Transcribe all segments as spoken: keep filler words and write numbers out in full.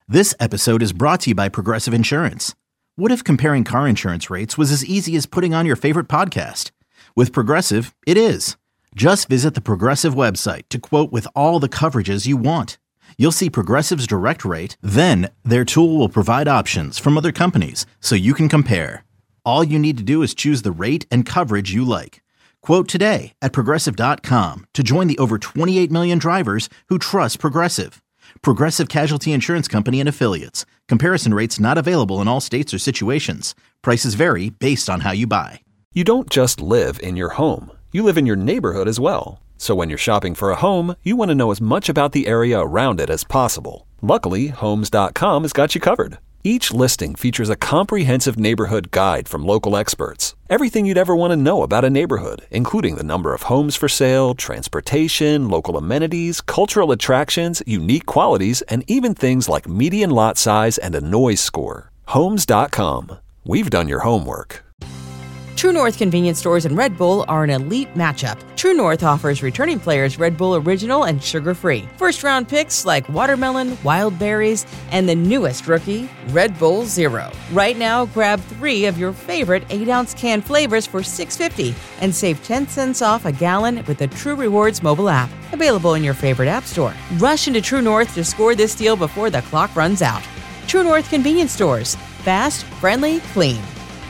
This episode is brought to you by Progressive Insurance. What if comparing car insurance rates was as easy as putting on your favorite podcast? With Progressive, it is. Just visit the Progressive website to quote with all the coverages you want. You'll see Progressive's direct rate, then their tool will provide options from other companies so you can compare. All you need to do is choose the rate and coverage you like. Quote today at Progressive dot com to join the over twenty-eight million drivers who trust Progressive. Progressive Casualty Insurance Company and Affiliates. Comparison rates not available in all states or situations. Prices vary based on how you buy. You don't just live in your home. You live in your neighborhood as well. So when you're shopping for a home, you want to know as much about the area around it as possible. Luckily, Homes dot com has got you covered. Each listing features a comprehensive neighborhood guide from local experts. Everything you'd ever want to know about a neighborhood, including the number of homes for sale, transportation, local amenities, cultural attractions, unique qualities, and even things like median lot size and a noise score. Homes dot com. We've done your homework. True North convenience stores and Red Bull are an elite matchup. True North offers returning players Red Bull Original and sugar-free. First-round picks like watermelon, wild berries, and the newest rookie, Red Bull Zero. Right now, grab three of your favorite eight-ounce can flavors for six dollars and fifty cents and save ten cents off a gallon with the True Rewards mobile app. Available in your favorite app store. Rush into True North to score this deal before the clock runs out. True North convenience stores. Fast, friendly, clean.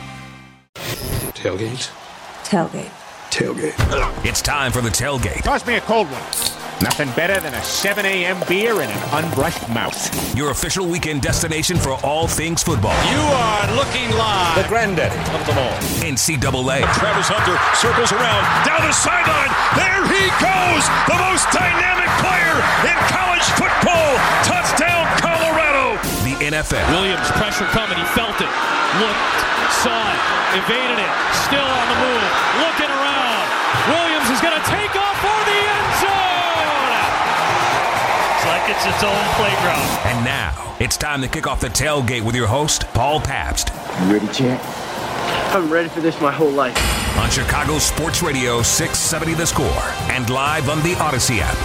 Tailgate. Tailgate. Tailgate. It's time for the tailgate. Toss me a cold one. Nothing better than a seven a.m. beer and an unbrushed mouth. Your official weekend destination for all things football. You are looking live. The granddaddy of them all. N C double A. Travis Hunter circles around. Down the sideline. There he goes. The most dynamic player in college football. Touchdown, Colorado. The N F L. Williams, pressure coming. He felt it. Looked. Saw it. Evaded it. Still on the move. Looking around. Williams is going to take off for the end zone. It's like it's its own playground. And now, it's time to kick off the tailgate with your host, Paul Pabst. You ready, champ? I'm ready for this my whole life. On Chicago Sports Radio six seventy The Score and live on the Odyssey app.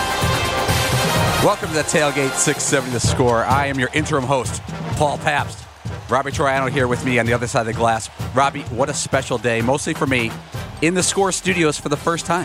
Welcome to the tailgate six seventy The Score. I am your interim host, Paul Pabst. Robbie Troiano here with me on the other side of the glass. Robbie, what a special day, mostly for me, in the Score Studios for the first time.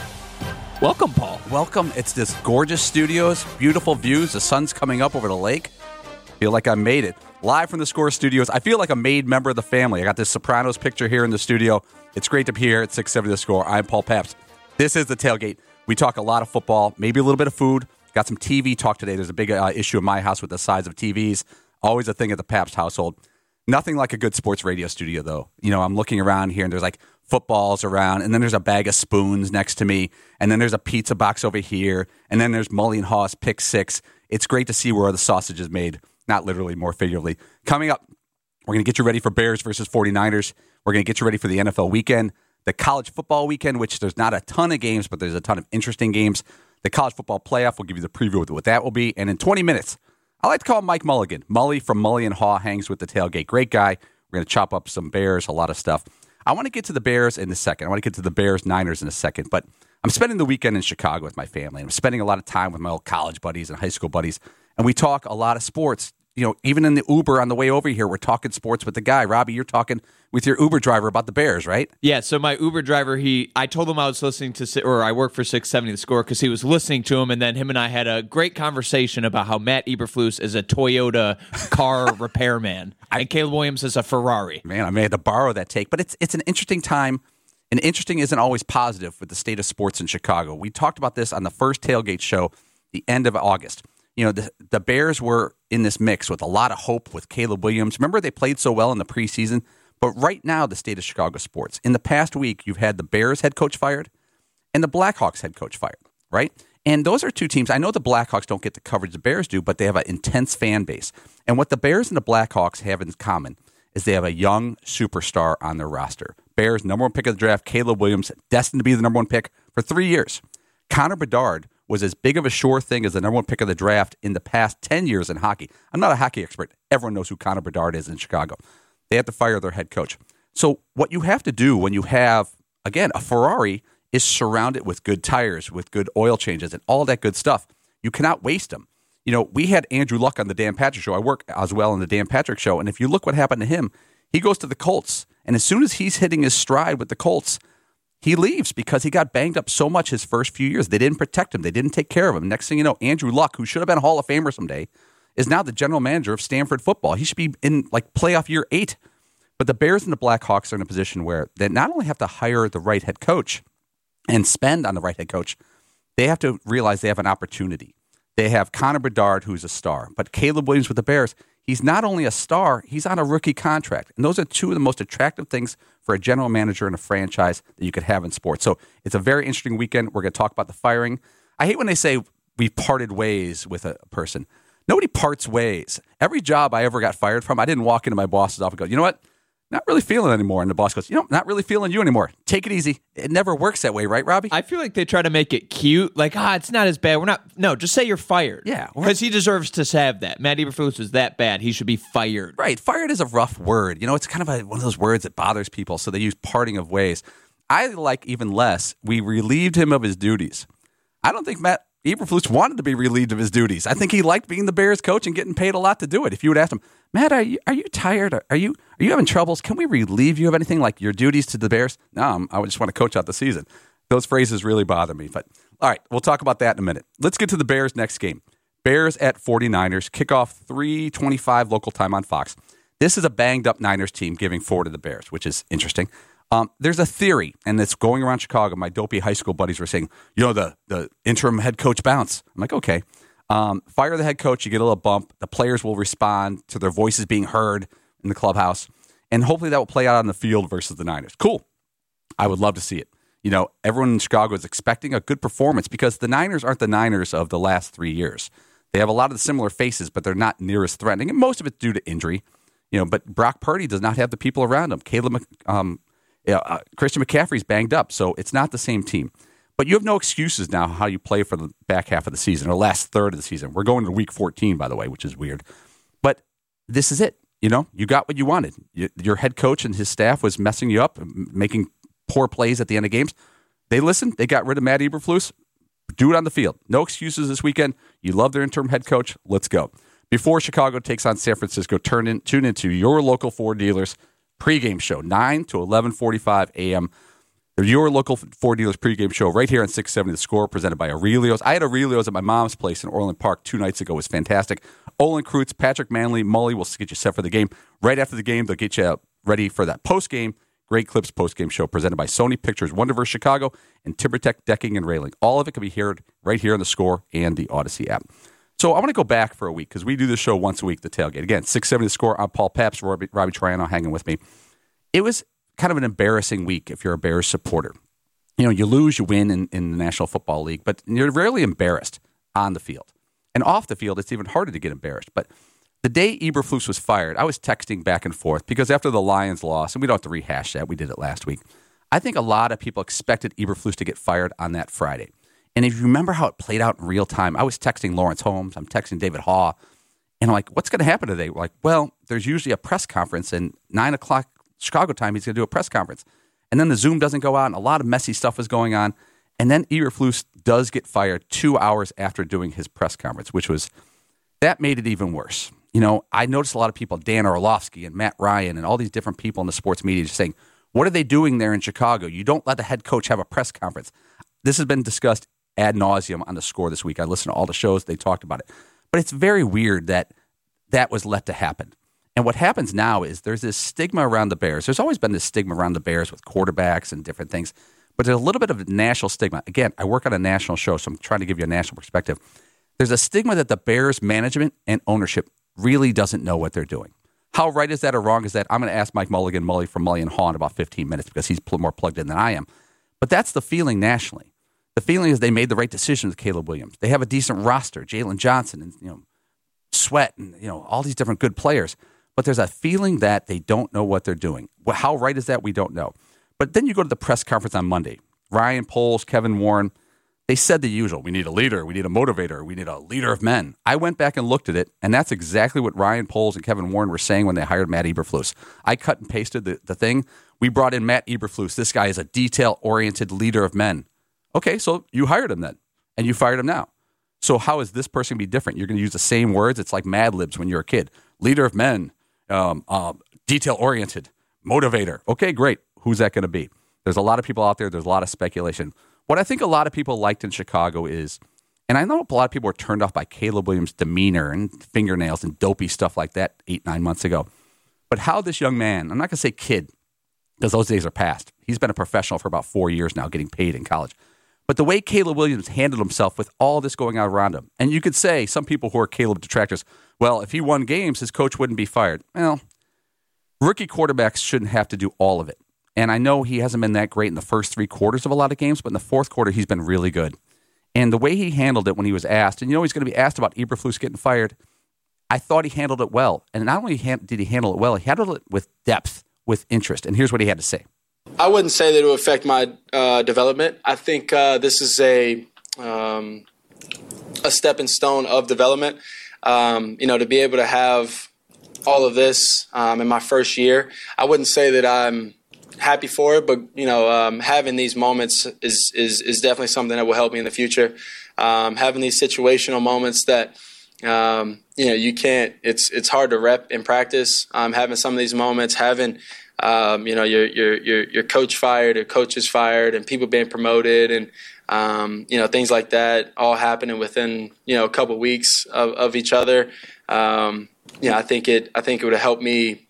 Welcome, Paul. Welcome. It's this gorgeous studios, beautiful views. The sun's coming up over the lake. Feel like I made it. Live from the Score Studios. I feel like a made member of the family. I got this Sopranos picture here in the studio. It's great to be here at six seventy The Score. I'm Paul Pabst. This is the tailgate. We talk a lot of football, maybe a little bit of food. Got some T V talk today. There's a big uh, issue in my house with the size of T Vs. Always a thing at the Pabst household. Nothing like a good sports radio studio, though. You know, I'm looking around here, and there's like footballs around, and then there's a bag of spoons next to me, and then there's a pizza box over here, and then there's Mully and Haas Pick Six. It's great to see where the sausage is made, not literally, more figuratively. Coming up, we're going to get you ready for Bears versus forty-niners. We're going to get you ready for the N F L weekend, the college football weekend, which there's not a ton of games, but there's a ton of interesting games. The college football playoff, we'll give you the preview of what that will be, and in twenty minutes, I like to call him Mike Mulligan. Mully from Mully and Haw hangs with the tailgate. Great guy. We're going to chop up some Bears, a lot of stuff. I want to get to the Bears in a second. I want to get to the Bears-Niners in a second. But I'm spending the weekend in Chicago with my family. I'm spending a lot of time with my old college buddies and high school buddies. And we talk a lot of sports. You know, even in the Uber on the way over here, we're talking sports with the guy. Robbie, you're talking with your Uber driver about the Bears, right? Yeah, so my Uber driver, he, I told him I was listening to, or I work for six seventy The Score because he was listening to him, and then him and I had a great conversation about how Matt Eberflus is a Toyota car repairman, and Caleb Williams is a Ferrari. Man, I may have to borrow that take, but it's it's an interesting time, and interesting isn't always positive with the state of sports in Chicago. We talked about this on the first tailgate show, the end of August. You know, the, the Bears were in this mix with a lot of hope with Caleb Williams. Remember, they played so well in the preseason? But right now, the state of Chicago sports, in the past week, you've had the Bears head coach fired and the Blackhawks head coach fired, right? And those are two teams. I know the Blackhawks don't get the coverage the Bears do, but they have an intense fan base. And what the Bears and the Blackhawks have in common is they have a young superstar on their roster. Bears, number one pick of the draft, Caleb Williams, destined to be the number one pick for three years. Connor Bedard was as big of a sure thing as the number one pick of the draft in the past ten years in hockey. I'm not a hockey expert. Everyone knows who Connor Bedard is in Chicago. They have to fire their head coach. So what you have to do when you have, again, a Ferrari is surround it with good tires, with good oil changes, and all that good stuff. You cannot waste them. You know, we had Andrew Luck on the Dan Patrick Show. I work as well on the Dan Patrick Show. And if you look what happened to him, he goes to the Colts. And as soon as he's hitting his stride with the Colts, he leaves because he got banged up so much his first few years. They didn't protect him. They didn't take care of him. Next thing you know, Andrew Luck, who should have been a Hall of Famer someday, is now the general manager of Stanford football. He should be in like playoff year eight. But the Bears and the Blackhawks are in a position where they not only have to hire the right head coach and spend on the right head coach, they have to realize they have an opportunity. They have Connor Bedard, who's a star. But Caleb Williams with the Bears, he's not only a star, he's on a rookie contract. And those are two of the most attractive things for a general manager in a franchise that you could have in sports. So it's a very interesting weekend. We're going to talk about the firing. I hate when they say we parted ways with a person. Nobody parts ways. Every job I ever got fired from, I didn't walk into my boss's office and go, you know what? Not really feeling it anymore. And the boss goes, you know, not really feeling you anymore. Take it easy. It never works that way, right, Robbie? I feel like they try to make it cute. Like, ah, it's not as bad. We're not. No, just say you're fired. Yeah. Because he deserves to have that. Matt Eberflus was that bad. He should be fired. Right. Fired is a rough word. You know, it's kind of a, one of those words that bothers people. So they use parting of ways. I like even less, we relieved him of his duties. I don't think Matt Eberflus wanted to be relieved of his duties. I think he liked being the Bears coach and getting paid a lot to do it. If you would ask him, Matt, are you are you tired? Are you are you having troubles? Can we relieve you of anything like your duties to the Bears? No, I'm, I just want to coach out the season. Those phrases really bother me. But all right, we'll talk about that in a minute. Let's get to the Bears' next game. Bears at 49ers. Kickoff three twenty-five local time on Fox. This is a banged-up Niners team giving four to the Bears, which is interesting. Um, there's a theory, and it's going around Chicago. My dopey high school buddies were saying, you know, the, the interim head coach bounce. I'm like, okay. Um, fire the head coach, you get a little bump. The players will respond to their voices being heard in the clubhouse, and hopefully that will play out on the field versus the Niners. Cool. I would love to see it. You know, everyone in Chicago is expecting a good performance because the Niners aren't the Niners of the last three years. They have a lot of the similar faces, but they're not near as threatening, and most of it's due to injury. You know, but Brock Purdy does not have the people around him. Caleb, um, uh, Christian McCaffrey's banged up, so it's not the same team. But you have no excuses now how you play for the back half of the season or last third of the season. We're going to week fourteen, by the way, which is weird. But this is it. You know, you got what you wanted. You, your head coach and his staff was messing you up, making poor plays at the end of games. They listened. They got rid of Matt Eberflus. Do it on the field. No excuses this weekend. You love their interim head coach. Let's go. Before Chicago takes on San Francisco, turn in, tune into your local Ford dealers pregame show, nine to eleven forty-five a.m. Your local Ford dealers pregame show right here on six seventy The Score, presented by Aurelio's. I had Aurelio's at my mom's place in Orland Park two nights ago. It was fantastic. Olin Kreutz, Patrick Manley, Mully will get you set for the game. Right after the game, they'll get you ready for that post-game, Great Clips post-game show presented by Sony Pictures, Wonderverse Chicago, and TimberTech Decking and Railing. All of it can be heard right here on The Score and the Odyssey app. So I want to go back for a week because we do this show once a week, The Tailgate. Again, six seventy The Score. I'm Paul Pabst, Robbie, Robbie Triano hanging with me. It was kind of an embarrassing week if you're a Bears supporter. You know, you lose, you win in, in the National Football League, but you're rarely embarrassed on the field. And off the field, it's even harder to get embarrassed. But the day Eberflus was fired, I was texting back and forth because after the Lions lost, and we don't have to rehash that, we did it last week, I think a lot of people expected Eberflus to get fired on that Friday. And if you remember how it played out in real time, I was texting Lawrence Holmes, I'm texting David Haw, and I'm like, what's going to happen today? We're like, well, there's usually a press conference, and nine o'clock Chicago time, he's going to do a press conference. And then the Zoom doesn't go out, and a lot of messy stuff is going on. And then Eberflus does get fired two hours after doing his press conference, which was, that made it even worse. You know, I noticed a lot of people, Dan Orlovsky and Matt Ryan and all these different people in the sports media just saying, what are they doing there in Chicago? You don't let the head coach have a press conference. This has been discussed ad nauseum on The Score this week. I listened to all the shows. They talked about it. But it's very weird that that was let to happen. And what happens now is there's this stigma around the Bears. There's always been this stigma around the Bears with quarterbacks and different things. But there's a little bit of a national stigma. Again, I work on a national show, so I'm trying to give you a national perspective. There's a stigma that the Bears management and ownership really doesn't know what they're doing. How right is that or wrong is that? I'm going to ask Mike Mulligan, Mully from Mully and Haw in about fifteen minutes because he's more plugged in than I am. But that's the feeling nationally. The feeling is they made the right decision with Caleb Williams. They have a decent roster, Jalen Johnson and you know Sweat and you know all these different good players. But there's a feeling that they don't know what they're doing. Well, how right is that? We don't know. But then you go to the press conference on Monday. Ryan Poles, Kevin Warren, they said the usual. We need a leader. We need a motivator. We need a leader of men. I went back and looked at it, and that's exactly what Ryan Poles and Kevin Warren were saying when they hired Matt Eberflus. I cut and pasted the, the thing. We brought in Matt Eberflus. This guy is a detail-oriented leader of men. Okay, so you hired him then, and you fired him now. So how is this person going to be different? You're going to use the same words. It's like Mad Libs when you're a kid. Leader of men, um, uh, detail-oriented, motivator. Okay, great. Who's that going to be? There's a lot of people out there. There's a lot of speculation. What I think a lot of people liked in Chicago is, and I know a lot of people were turned off by Caleb Williams' demeanor and fingernails and dopey stuff like that eight, nine months ago. But how this young man, I'm not going to say kid, because those days are past. He's been a professional for about four years now, getting paid in college. But the way Caleb Williams handled himself with all this going on around him, and you could say, some people who are Caleb detractors, well, if he won games, his coach wouldn't be fired. Well, rookie quarterbacks shouldn't have to do all of it. And I know he hasn't been that great in the first three quarters of a lot of games, but in the fourth quarter, he's been really good. And the way he handled it when he was asked, and you know he's going to be asked about Eberflus getting fired, I thought he handled it well. And not only did he handle it well, he handled it with depth, with interest. And here's what he had to say. I wouldn't say that it would affect my uh, development. I think uh, this is a um, a stepping stone of development. Um, you know, to be able to have all of this um, in my first year, I wouldn't say that I'm happy for it, but you know, um, having these moments is, is is definitely something that will help me in the future. Um, having these situational moments that um, you know you can't. It's it's hard to rep in practice. Um, having some of these moments, having um, you know your your your your coach fired, or coaches fired, and people being promoted, and um, you know things like that, all happening within you know a couple of weeks of, of each other. Um, yeah, I think it. I think it would have helped me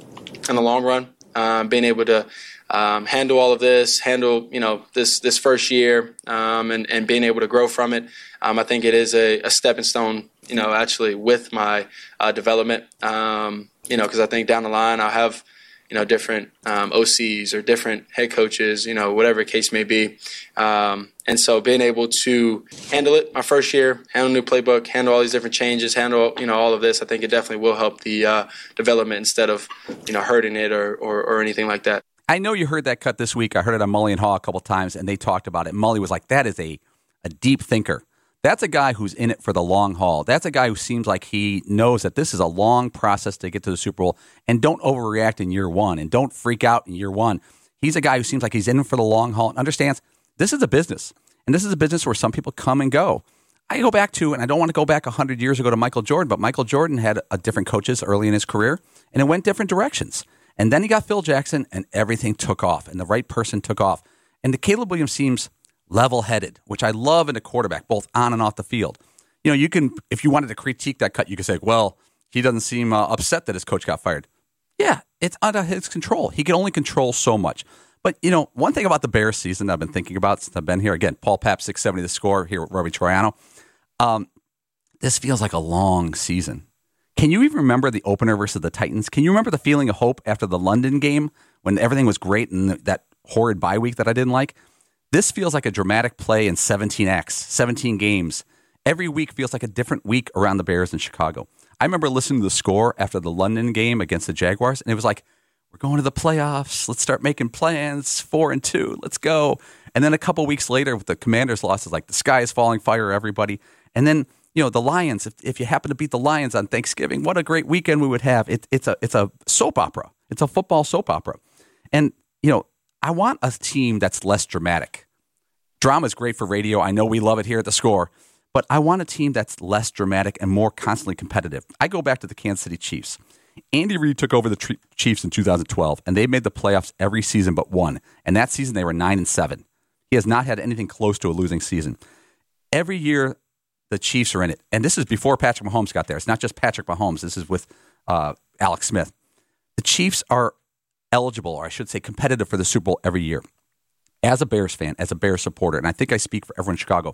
in the long run. Um, being able to um, handle all of this, handle you know this this first year, um, and and being able to grow from it, um, I think it is a, a stepping stone. You know, actually with my uh, development. Um, you know, because I think down the line I'll have you know different um, O Cs or different head coaches. You know, whatever the case may be. Um, and so being able to handle it my first year, handle a new playbook, handle all these different changes, handle you know all of this, I think it definitely will help the uh, development instead of you know hurting it or, or or anything like that. I know you heard that cut this week. I heard it on Mully and Haw a couple times, and they talked about it. Mully was like, "That is a a deep thinker. That's a guy who's in it for the long haul. That's a guy who seems like he knows that this is a long process to get to the Super Bowl, and don't overreact in year one, and don't freak out in year one. He's a guy who seems like he's in it for the long haul and understands this is a business, and this is a business where some people come and go. I go back to, and I don't want to go back one hundred years ago to Michael Jordan, but Michael Jordan had a different coaches early in his career, and it went different directions. And then he got Phil Jackson, and everything took off, and the right person took off. And the Caleb Williams seems level-headed, which I love in a quarterback, both on and off the field. You know, you can, if you wanted to critique that cut, you could say, well, he doesn't seem uh, upset that his coach got fired. Yeah, it's under his control. He can only control so much. But, you know, one thing about the Bears season that I've been thinking about since I've been here, again, Paul Papp, six seventy The Score, here with Robbie Troiano. Um, this feels like a long season. Can you even remember the opener versus the Titans? Can you remember the feeling of hope after the London game when everything was great and that horrid bye week that I didn't like? This feels like a dramatic play in seventeen acts, seventeen games. Every week feels like a different week around the Bears in Chicago. I remember listening to the score after the London game against the Jaguars, and it was like, we're going to the playoffs. Let's start making plans. Four and two. Let's go. And then a couple weeks later, with the Commanders' losses, like the sky is falling, fire everybody. And then, you know, the Lions. If, if you happen to beat the Lions on Thanksgiving, what a great weekend we would have. It, it's a it's a soap opera. It's a football soap opera. And you know, I want a team that's less dramatic. Drama is great for radio. I know we love it here at The Score. But I want a team that's less dramatic and more constantly competitive. I go back to the Kansas City Chiefs. Andy Reid took over the Chiefs in two thousand twelve, and they made the playoffs every season but one. And that season, they were nine and seven. He has not had anything close to a losing season. Every year, the Chiefs are in it. And this is before Patrick Mahomes got there. It's not just Patrick Mahomes. This is with uh, Alex Smith. The Chiefs are eligible, or I should say competitive, for the Super Bowl every year. As a Bears fan, as a Bears supporter, and I think I speak for everyone in Chicago,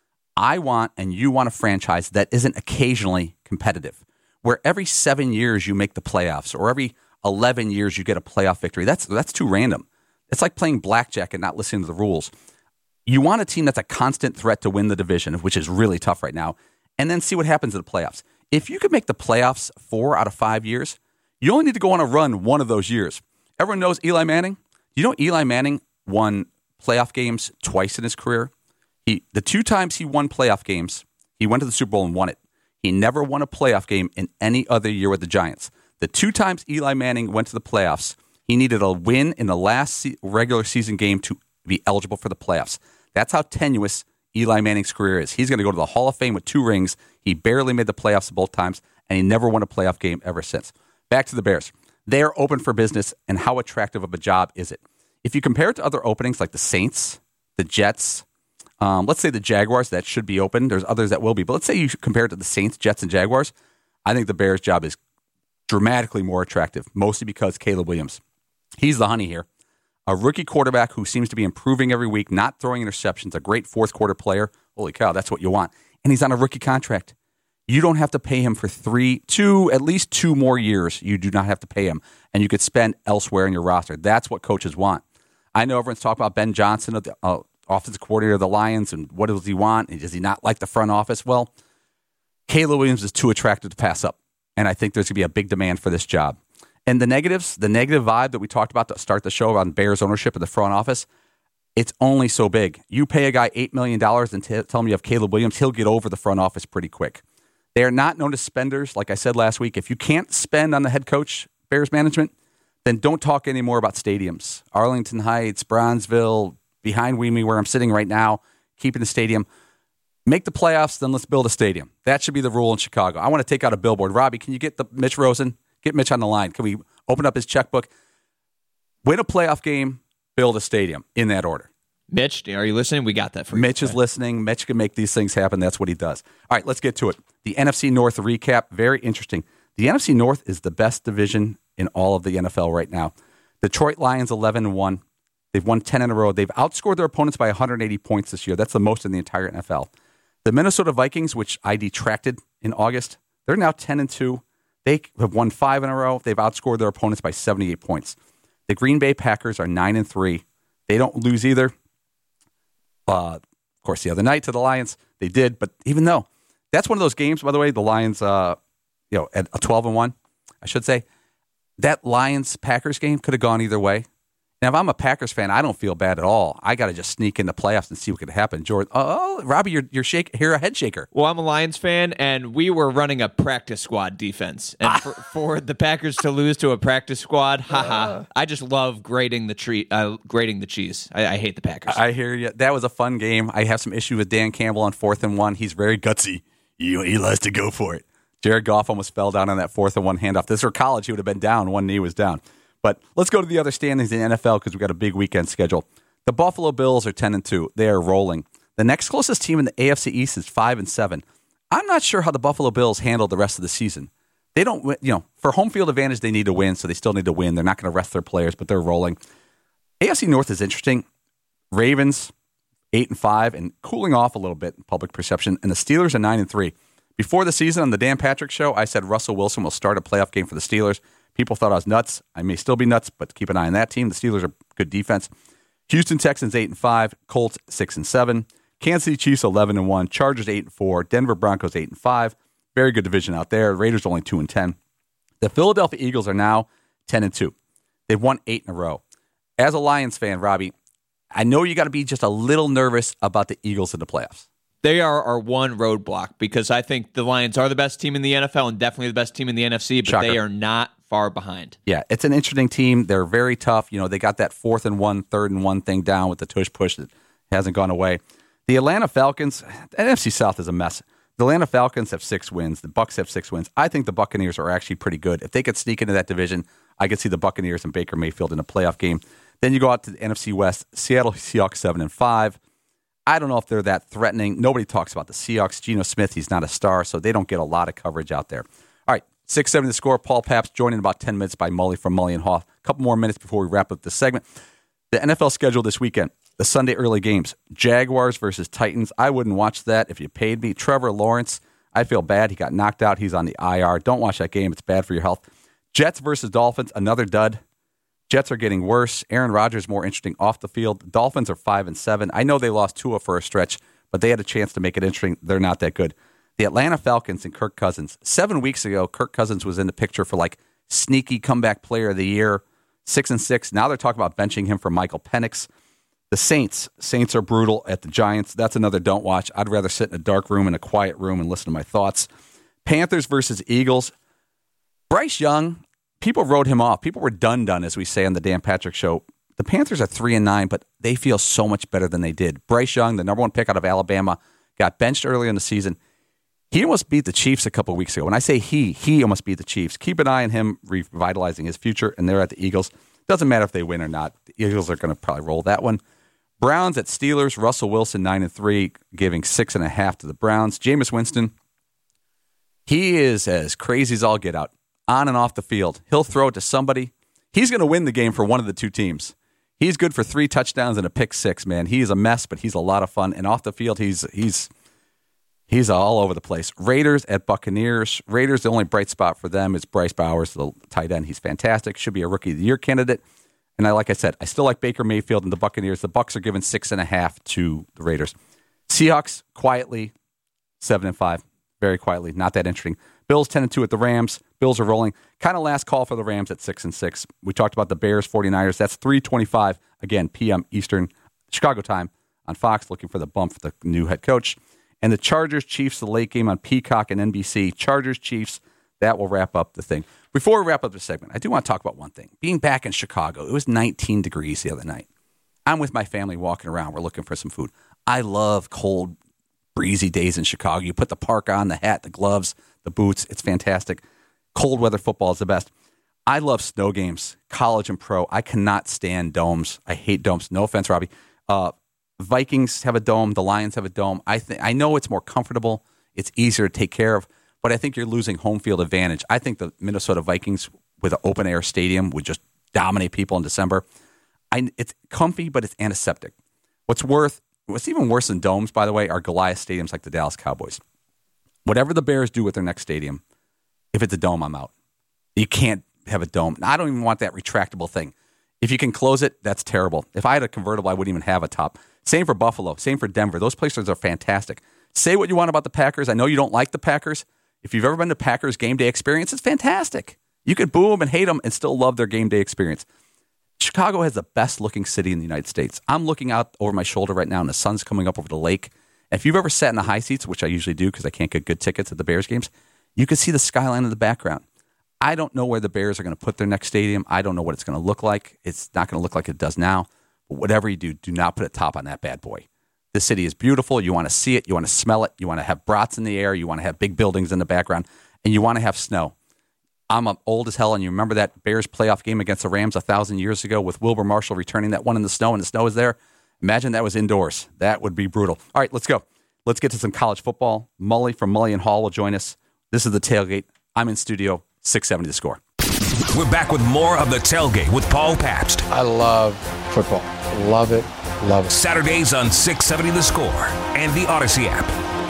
I want and you want a franchise that isn't occasionally competitive, where every seven years you make the playoffs or every eleven years you get a playoff victory. That's that's too random. It's like playing blackjack and not listening to the rules. You want a team that's a constant threat to win the division, which is really tough right now, and then see what happens in the playoffs. If you could make the playoffs four out of five years, you only need to go on a run one of those years. Everyone knows Eli Manning. You know Eli Manning won playoff games twice in his career. He the two times he won playoff games, he went to the Super Bowl and won it. He never won a playoff game in any other year with the Giants. The two times Eli Manning went to the playoffs, he needed a win in the last se- regular season game to be eligible for the playoffs. That's how tenuous Eli Manning's career is. He's going to go to the Hall of Fame with two rings. He barely made the playoffs both times, and he never won a playoff game ever since. Back to the Bears. They are open for business, and how attractive of a job is it? If you compare it to other openings like the Saints, the Jets, um, let's say the Jaguars, that should be open. There's others that will be. But let's say you compare it to the Saints, Jets, and Jaguars. I think the Bears' job is dramatically more attractive, mostly because Caleb Williams. He's the honey here. A rookie quarterback who seems to be improving every week, not throwing interceptions, a great fourth quarter player. Holy cow, that's what you want. And he's on a rookie contract. You don't have to pay him for three, two, at least two more years. You do not have to pay him. And you could spend elsewhere in your roster. That's what coaches want. I know everyone's talking about Ben Johnson, the uh, offensive coordinator of the Lions, and what does he want? And does he not like the front office? Well, Caleb Williams is too attractive to pass up. And I think there's going to be a big demand for this job. And the negatives, the negative vibe that we talked about to start the show on Bears ownership of the front office, it's only so big. You pay a guy eight million dollars and t- tell him you have Caleb Williams, he'll get over the front office pretty quick. They are not known as spenders. Like I said last week, if you can't spend on the head coach, Bears management, then don't talk anymore about stadiums. Arlington Heights, Bronzeville, behind Weemy, where I'm sitting right now, keeping the stadium. Make the playoffs, then let's build a stadium. That should be the rule in Chicago. I want to take out a billboard. Robbie, can you get the Mitch Rosen? Get Mitch on the line. Can we open up his checkbook? Win a playoff game, build a stadium, in that order. Mitch, are you listening? We got that for you. Mitch is listening. Mitch can make these things happen. That's what he does. All right, let's get to it. The N F C North recap, very interesting. The N F C North is the best division in all of the N F L right now. Detroit Lions eleven and one. They've won ten in a row. They've outscored their opponents by one hundred eighty points this year. That's the most in the entire N F L. The Minnesota Vikings, which I detracted in August, they're now ten and two. They have won five in a row. They've outscored their opponents by seventy-eight points. The Green Bay Packers are nine and three. They don't lose either. Uh, of course, the other night to the Lions, they did. But even though that's one of those games, by the way, the Lions, uh, you know, at a twelve and one, I should say, that Lions Packers game could have gone either way. Now, if I'm a Packers fan, I don't feel bad at all. I got to just sneak in the playoffs and see what could happen. Jordan, oh, Robbie, you're you're shake here a head shaker. Well, I'm a Lions fan, and we were running a practice squad defense, and for, for the Packers to lose to a practice squad, haha! I just love grating the tree, uh, grating the cheese. I, I hate the Packers. I hear you. That was a fun game. I have some issue with Dan Campbell on fourth and one. He's very gutsy. He, he likes to go for it. Jared Goff almost fell down on that fourth and one handoff. This were college. He would have been down. One knee was down. But let's go to the other standings in the N F L because we've got a big weekend schedule. The Buffalo Bills are ten and two. They are rolling. The next closest team in the A F C East is five and seven. I'm not sure how the Buffalo Bills handle the rest of the season. They don't, you know, for home field advantage, they need to win, so they still need to win. They're not going to rest their players, but they're rolling. A F C North is interesting. Ravens, eight and five, and cooling off a little bit in public perception. And the Steelers are nine and three. Before the season on the Dan Patrick Show, I said Russell Wilson will start a playoff game for the Steelers. People thought I was nuts. I may still be nuts, but keep an eye on that team. The Steelers are good defense. Houston Texans eight and five, Colts six and seven, Kansas City Chiefs eleven and one, Chargers eight and four, Denver Broncos eight and five. Very good division out there. Raiders only two and ten. The Philadelphia Eagles are now ten and two. They've won eight in a row. As a Lions fan, Robbie, I know you got to be just a little nervous about the Eagles in the playoffs. They are our one roadblock because I think the Lions are the best team in the N F L and definitely the best team in the N F C, but Shocker. They are not far behind. Yeah, it's an interesting team. They're very tough. You know, they got that fourth and one, third and one thing down with the tush push that hasn't gone away. The Atlanta Falcons, the N F C South is a mess. The Atlanta Falcons have six wins. The Bucs have six wins. I think the Buccaneers are actually pretty good. If they could sneak into that division, I could see the Buccaneers and Baker Mayfield in a playoff game. Then you go out to the N F C West. Seattle Seahawks seven and five. I don't know if they're that threatening. Nobody talks about the Seahawks. Geno Smith, he's not a star, so they don't get a lot of coverage out there. All right, six seven The Score. Paul Pabst joined in about ten minutes by Mully from Mully and Hoff. A couple more minutes before we wrap up this segment. The N F L schedule this weekend. The Sunday early games. Jaguars versus Titans. I wouldn't watch that if you paid me. Trevor Lawrence, I feel bad. He got knocked out. He's on the I R. Don't watch that game. It's bad for your health. Jets versus Dolphins. Another dud. Jets are getting worse. Aaron Rodgers more interesting off the field. Dolphins are five and seven. I know they lost Tua for a stretch, but they had a chance to make it interesting. They're not that good. The Atlanta Falcons and Kirk Cousins. Seven weeks ago, Kirk Cousins was in the picture for like sneaky comeback player of the year. Six and six. Now they're talking about benching him for Michael Penix. The Saints. Saints are brutal at the Giants. That's another don't watch. I'd rather sit in a dark room in a quiet room and listen to my thoughts. Panthers versus Eagles. Bryce Young. People wrote him off. People were done done, as we say on the Dan Patrick Show, The Panthers are three and nine, but they feel so much better than they did. Bryce Young, the number one pick out of Alabama, got benched early in the season. He almost beat the Chiefs a couple of weeks ago. When I say he, he almost beat the Chiefs. Keep an eye on him revitalizing his future, and they're at the Eagles. Doesn't matter if they win or not. The Eagles are going to probably roll that one. Browns at Steelers. Russell Wilson, nine and three, giving six and a half to the Browns. Jameis Winston, he is as crazy as all get out, on and off the field. He'll throw it to somebody. He's going to win the game for one of the two teams. He's good for three touchdowns and a pick six, man. He is a mess, but he's a lot of fun. And off the field, he's he's he's all over the place. Raiders at Buccaneers. Raiders, the only bright spot for them is Bryce Bowers, the tight end. He's fantastic. Should be a Rookie of the Year candidate. And I, like I said, I still like Baker Mayfield and the Buccaneers. The Bucs are giving six and a half to the Raiders. Seahawks, quietly, seven and five. Very quietly. Not that interesting. Bills ten and two at the Rams. Bills are rolling. Kind of last call for the Rams at six and six. We talked about the Bears, 49ers. That's three twenty-five, again, P M Eastern, Chicago time on Fox, looking for the bump for the new head coach. And the Chargers, Chiefs, the late game on Peacock and N B C. Chargers, Chiefs, that will wrap up the thing. Before we wrap up this segment, I do want to talk about one thing. Being back in Chicago, it was nineteen degrees the other night. I'm with my family walking around. We're looking for some food. I love cold, breezy days in Chicago. You put the parka on, the hat, the gloves, the boots. It's fantastic. Cold weather football is the best. I love snow games, college and pro. I cannot stand domes. I hate domes. No offense, Robbie. Uh, Vikings have a dome. The Lions have a dome. I th- I know it's more comfortable. It's easier to take care of. But I think you're losing home field advantage. I think the Minnesota Vikings with an open-air stadium would just dominate people in December. I, it's comfy, but it's antiseptic. What's worth, what's even worse than domes, by the way, are Goliath stadiums like the Dallas Cowboys. Whatever the Bears do with their next stadium, if it's a dome, I'm out. You can't have a dome. I don't even want that retractable thing. If you can close it, that's terrible. If I had a convertible, I wouldn't even have a top. Same for Buffalo. Same for Denver. Those places are fantastic. Say what you want about the Packers. I know you don't like the Packers. If you've ever been to Packers game day experience, it's fantastic. You could boo them and hate them and still love their game day experience. Chicago has the best looking city in the United States. I'm looking out over my shoulder right now and the sun's coming up over the lake. And if you've ever sat in the high seats, which I usually do because I can't get good tickets at the Bears games, you can see the skyline in the background. I don't know where the Bears are going to put their next stadium. I don't know what it's going to look like. It's not going to look like it does now. But whatever you do, do not put a top on that bad boy. The city is beautiful. You want to see it. You want to smell it. You want to have brats in the air. You want to have big buildings in the background. And you want to have snow. I'm old as hell, and you remember that Bears playoff game against the Rams a thousand years ago with Wilbur Marshall returning that one in the snow, and the snow was there? Imagine that was indoors. That would be brutal. All right, let's go. Let's get to some college football. Mully from Mully and Hall will join us. This is The Tailgate. I'm in studio, six seventy The Score. We're back with more of The Tailgate with Paul Pabst. I love football. Love it. Love it. Saturdays on six seventy The Score and the Odyssey app.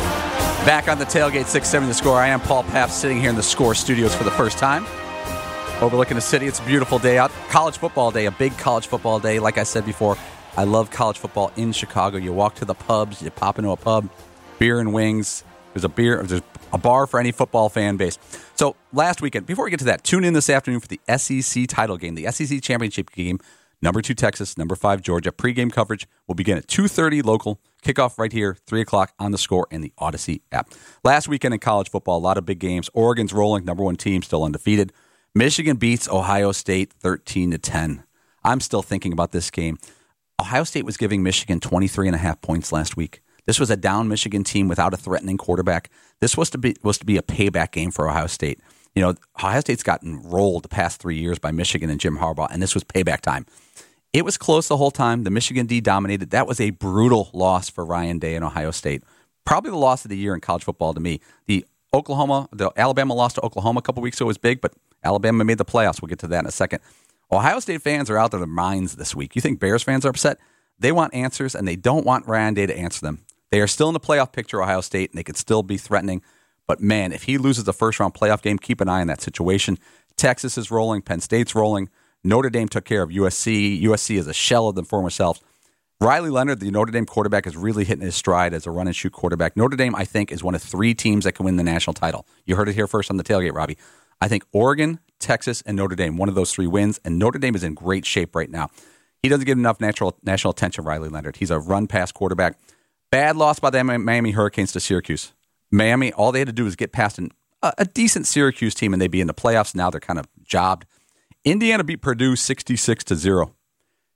Back on The Tailgate, six seventy The Score. I am Paul Pabst, sitting here in the Score studios for the first time, overlooking the city. It's a beautiful day out. College football day, a big college football day. Like I said before, I love college football in Chicago. You walk to the pubs, you pop into a pub, beer and wings. There's a beer, there's a bar for any football fan base. So last weekend, before we get to that, tune in this afternoon for the S E C title game, the S E C championship game. Number two, Texas. Number five, Georgia. Pre-game coverage will begin at two thirty local. Kickoff right here, three o'clock on the Score and the Odyssey app. Last weekend in college football, a lot of big games. Oregon's rolling, number one team, still undefeated. Michigan beats Ohio State thirteen to ten. I'm still thinking about this game. Ohio State was giving Michigan twenty-three and a half points last week. This was a down Michigan team without a threatening quarterback. This was to be was to be a payback game for Ohio State. You know, Ohio State's gotten rolled the past three years by Michigan and Jim Harbaugh, and this was payback time. It was close the whole time. The Michigan D dominated. That was a brutal loss for Ryan Day and Ohio State. Probably the loss of the year in college football to me. The Oklahoma, the Alabama loss to Oklahoma a couple weeks ago was big, but Alabama made the playoffs. We'll get to that in a second. Ohio State fans are out of their minds this week. You think Bears fans are upset? They want answers, and they don't want Ryan Day to answer them. They are still in the playoff picture, Ohio State, and they could still be threatening. But, man, if he loses the first-round playoff game, keep an eye on that situation. Texas is rolling. Penn State's rolling. Notre Dame took care of U S C. U S C is a shell of their former selves. Riley Leonard, the Notre Dame quarterback, is really hitting his stride as a run-and-shoot quarterback. Notre Dame, I think, is one of three teams that can win the national title. You heard it here first on the Tailgate, Robbie. I think Oregon, Texas, and Notre Dame, one of those three wins, and Notre Dame is in great shape right now. He doesn't get enough natural, national attention, Riley Leonard. He's a run-pass quarterback. Bad loss by the Miami Hurricanes to Syracuse. Miami, all they had to do was get past an, a, a decent Syracuse team, and they'd be in the playoffs. Now they're kind of jobbed. Indiana beat Purdue sixty-six to zero.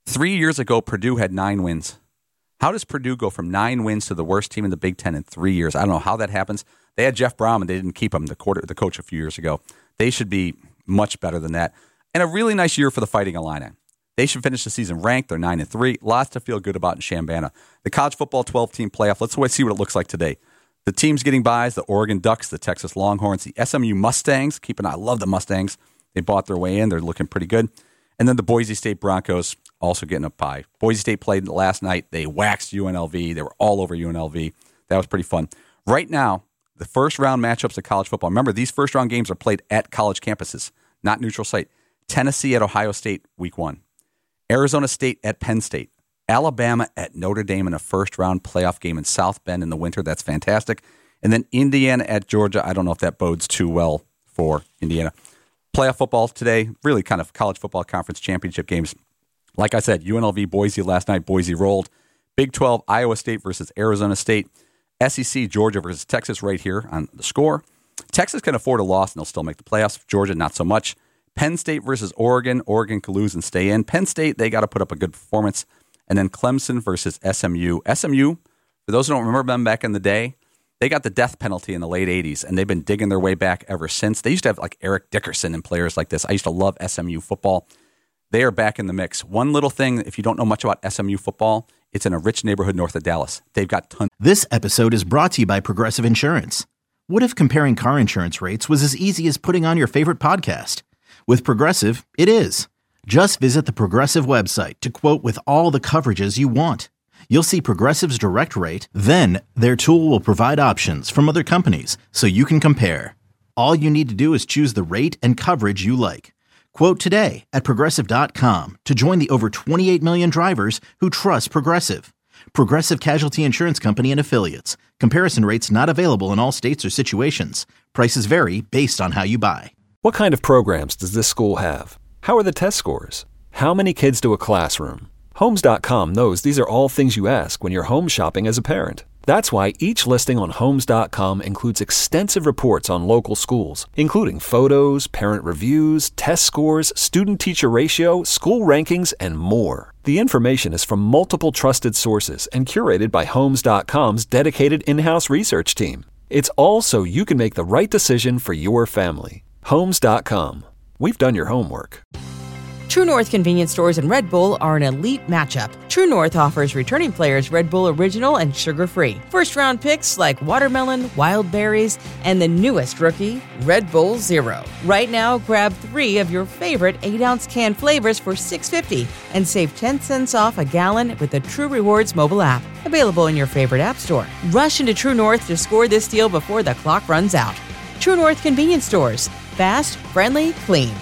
Three years ago, Purdue had nine wins. How does Purdue go from nine wins to the worst team in the Big Ten in three years? I don't know how that happens. They had Jeff Brom, and they didn't keep him, the quarter, the coach, a few years ago. They should be much better than that. And a really nice year for the Fighting Illini. They should finish the season ranked. They're nine and three. Lots to feel good about in Chambana. The college football twelve-team playoff. Let's see what it looks like today. The teams getting buys: the Oregon Ducks, the Texas Longhorns, the S M U Mustangs. Keep an eye. I love the Mustangs. They bought their way in. They're looking pretty good. And then the Boise State Broncos also getting a bye. Boise State played last night. They waxed U N L V. They were all over U N L V. That was pretty fun. Right now, the first round matchups of college football. Remember, these first round games are played at college campuses, not neutral site. Tennessee at Ohio State, week one. Arizona State at Penn State. Alabama at Notre Dame in a first round playoff game in South Bend in the winter. That's fantastic. And then Indiana at Georgia. I don't know if that bodes too well for Indiana. Playoff football today, really kind of college football conference championship games. Like I said, U N L V Boise last night. Boise rolled. Big twelve, Iowa State versus Arizona State. S E C, Georgia versus Texas right here on the score. Texas can afford a loss and they'll still make the playoffs. Georgia, not so much. Penn State versus Oregon. Oregon can lose and stay in. Penn State, they got to put up a good performance. And then Clemson versus S M U. S M U, for those who don't remember them back in the day, they got the death penalty in the late eighties, and they've been digging their way back ever since. They used to have like Eric Dickerson and players like this. I used to love S M U football. They are back in the mix. One little thing, if you don't know much about S M U football, it's in a rich neighborhood north of Dallas. They've got tons. This episode is brought to you by Progressive Insurance. What if comparing car insurance rates was as easy as putting on your favorite podcast? With Progressive, it is. Just visit the Progressive website to quote with all the coverages you want. You'll see Progressive's direct rate, then their tool will provide options from other companies so you can compare. All you need to do is choose the rate and coverage you like. Quote today at Progressive dot com to join the over twenty-eight million drivers who trust Progressive. Progressive Casualty Insurance Company and Affiliates. Comparison rates not available in all states or situations. Prices vary based on how you buy. What kind of programs does this school have? How are the test scores? How many kids do a classroom? Homes dot com knows these are all things you ask when you're home shopping as a parent. That's why each listing on Homes dot com includes extensive reports on local schools, including photos, parent reviews, test scores, student-teacher ratio, school rankings, and more. The information is from multiple trusted sources and curated by Homes dot com's dedicated in-house research team. It's all so you can make the right decision for your family. Homes dot com. We've done your homework. True North convenience stores and Red Bull are an elite matchup. True North offers returning players Red Bull Original and sugar-free. First-round picks like watermelon, wild berries, and the newest rookie, Red Bull Zero. Right now, grab three of your favorite eight-ounce can flavors for six dollars and fifty cents and save ten cents off a gallon with the True Rewards mobile app. Available in your favorite app store. Rush into True North to score this deal before the clock runs out. True North convenience stores. Fast, friendly, clean.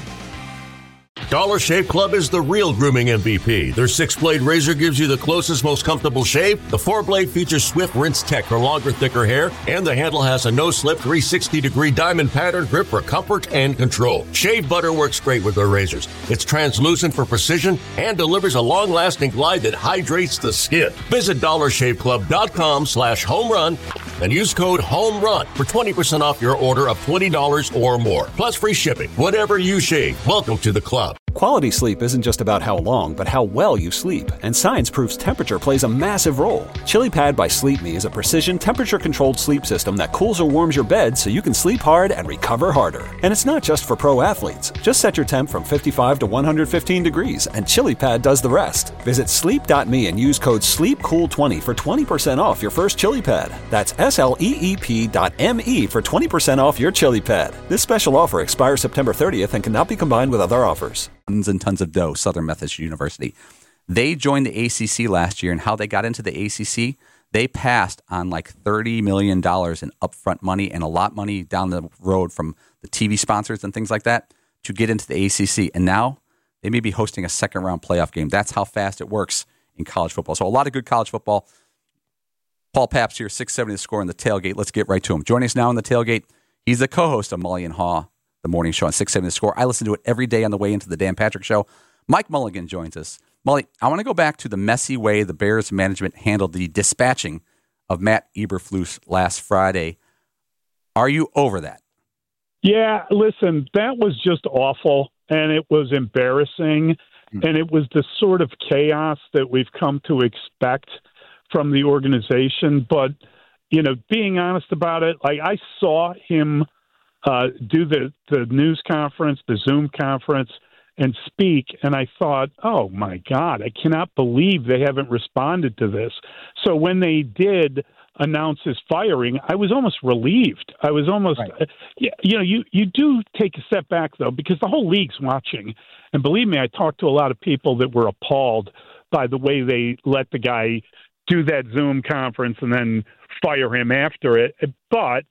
Dollar Shave Club is the real grooming M V P. Their six-blade razor gives you the closest, most comfortable shave. The four-blade features swift rinse tech for longer, thicker hair, and the handle has a no-slip three hundred sixty degree diamond pattern grip for comfort and control. Shave butter works great with their razors. It's translucent for precision and delivers a long-lasting glide that hydrates the skin. Visit dollar shave club dot com slash home run and use code HOMERUN for twenty percent off your order of twenty dollars or more. Plus free shipping. Whatever you shave, welcome to the club. Quality sleep isn't just about how long, but how well you sleep, and science proves temperature plays a massive role. ChiliPad by Sleep Me is a precision temperature-controlled sleep system that cools or warms your bed so you can sleep hard and recover harder. And it's not just for pro athletes. Just set your temp from fifty-five to one hundred fifteen degrees, and ChiliPad does the rest. Visit sleep dot me and use code sleep cool twenty for twenty percent off your first ChiliPad. That's S L E E P dot M E for twenty percent off your ChiliPad. This special offer expires September thirtieth and cannot be combined with other offers. Tons and tons of dough, Southern Methodist University. They joined the A C C last year, and how they got into the A C C, they passed on like thirty million dollars in upfront money and a lot of money down the road from the T V sponsors and things like that to get into the A C C. And now they may be hosting a second-round playoff game. That's how fast it works in college football. So a lot of good college football. Paul Pabst here, six seventy The Score in the tailgate. Let's get right to him. Joining us now in the tailgate, he's the co-host of Mully and Haw, the morning show on six seventy The Score. I listen to it every day on the way into the Dan Patrick Show. Mike Mulligan joins us. Mully, I want to go back to the messy way the Bears management handled the dispatching of Matt Eberflus last Friday. Are you over that? Yeah, listen, that was just awful, and it was embarrassing. and it was the sort of chaos that we've come to expect from the organization. But, you know, being honest about it, like I saw him uh, do the, the news conference, the Zoom conference, and speak, and I thought, oh, my God, I cannot believe they haven't responded to this. So when they did announce his firing, I was almost relieved. I was almost, right. uh, you, you know, you, you do take a step back, though, because the whole league's watching. And believe me, I talked to a lot of people that were appalled by the way they let the guy do that Zoom conference and then fire him after it. But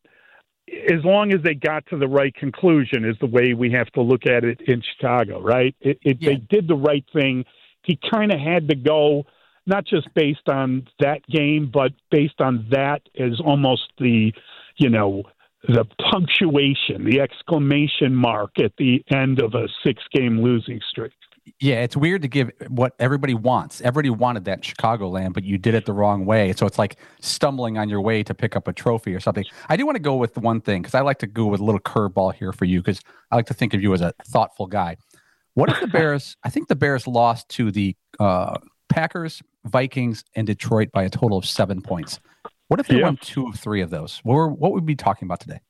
as long as they got to the right conclusion is the way we have to look at it in Chicago, right? It, it, yeah. They did the right thing. He kind of had to go, not just based on that game, but based on that as almost the, you know, the punctuation, the exclamation mark at the end of a six-game losing streak. Yeah, it's weird to give what everybody wants. Everybody wanted that in Chicagoland, but you did it the wrong way. So it's like stumbling on your way to pick up a trophy or something. I do want to go with one thing, because I like to go with a little curveball here for you, because I like to think of you as a thoughtful guy. What if the Bears, I think the Bears lost to the uh, Packers, Vikings, and Detroit by a total of seven points. What if they yeah. won two of three of those? What, were, what would we be talking about today?